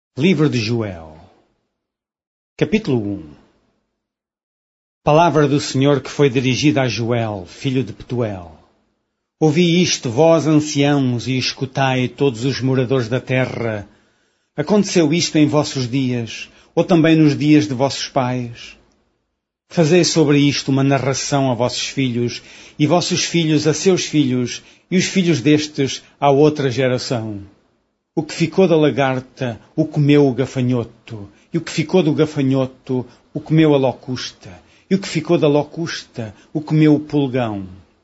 Livro de Joel, capítulo 1. Palavra do Senhor que foi dirigida a Joel, filho de Petuel. Ouvi isto, vós anciãos, e escutai todos os moradores da terra. Aconteceu isto em vossos dias, ou também nos dias de vossos pais? Fazei sobre isto uma narração a vossos filhos, e vossos filhos a seus filhos, e os filhos destes à outra geração. O que ficou da lagarta, o comeu o gafanhoto, e o que ficou do gafanhoto, o comeu a locusta, e o que ficou da locusta, o comeu o pulgão.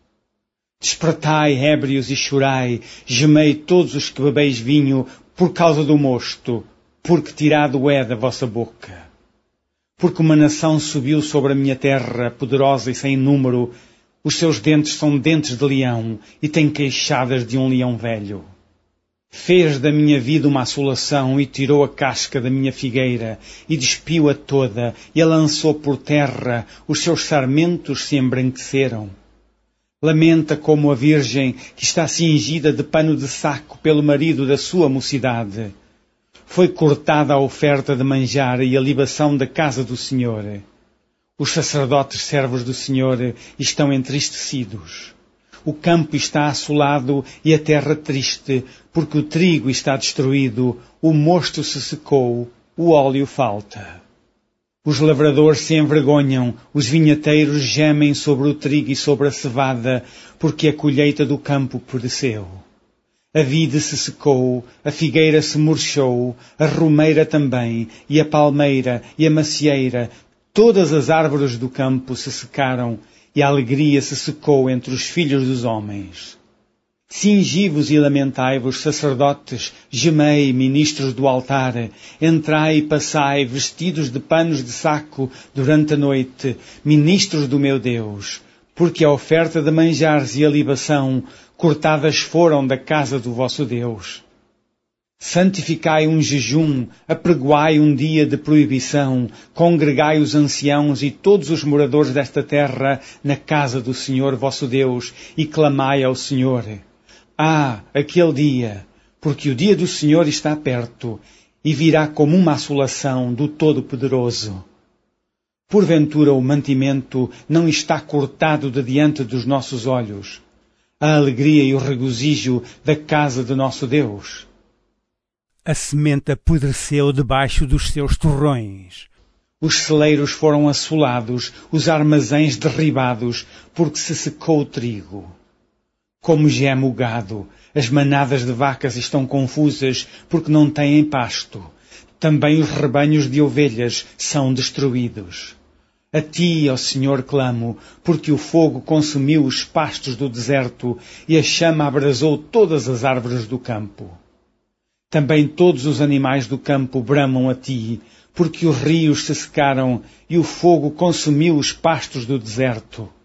Despertai, ébrios, e chorai, gemei todos os que bebeis vinho, por causa do mosto, porque tirado é da vossa boca. Porque uma nação subiu sobre a minha terra, poderosa e sem número, os seus dentes são dentes de leão, e tem queixadas de um leão velho. Fez da minha vida uma assolação e tirou a casca da minha figueira e despiu-a toda e a lançou por terra, os seus sarmentos se embranqueceram. Lamenta como a virgem que está cingida de pano de saco pelo marido da sua mocidade. Foi cortada a oferta de manjar e a libação da casa do Senhor. Os sacerdotes servos do Senhor estão entristecidos. O campo está assolado e a terra triste, porque o trigo está destruído, o mosto se secou, o óleo falta. Os lavradores se envergonham, os vinhateiros gemem sobre o trigo e sobre a cevada, porque a colheita do campo pereceu. A vide se secou, a figueira se murchou, a romeira também, e a palmeira, e a macieira, todas as árvores do campo se secaram, e a alegria se secou entre os filhos dos homens. Cingi-vos e lamentai-vos, sacerdotes, gemei, ministros do altar, entrai e passai, vestidos de panos de saco, durante a noite, ministros do meu Deus, porque a oferta de manjares e a libação cortadas foram da casa do vosso Deus. Santificai um jejum, apregoai um dia de proibição, congregai os anciãos e todos os moradores desta terra na casa do Senhor vosso Deus, e clamai ao Senhor. Aquele dia, porque o dia do Senhor está perto, e virá como uma assolação do Todo-Poderoso. Porventura o mantimento não está cortado de diante dos nossos olhos, a alegria e o regozijo da casa de nosso Deus. A semente apodreceu debaixo dos seus torrões. Os celeiros foram assolados, os armazéns derribados, porque se secou o trigo. Como geme o gado, as manadas de vacas estão confusas, porque não têm pasto. Também os rebanhos de ovelhas são destruídos. A ti, ó Senhor, clamo, porque o fogo consumiu os pastos do deserto e a chama abrasou todas as árvores do campo. Também todos os animais do campo bramam a ti, porque os rios se secaram e o fogo consumiu os pastos do deserto.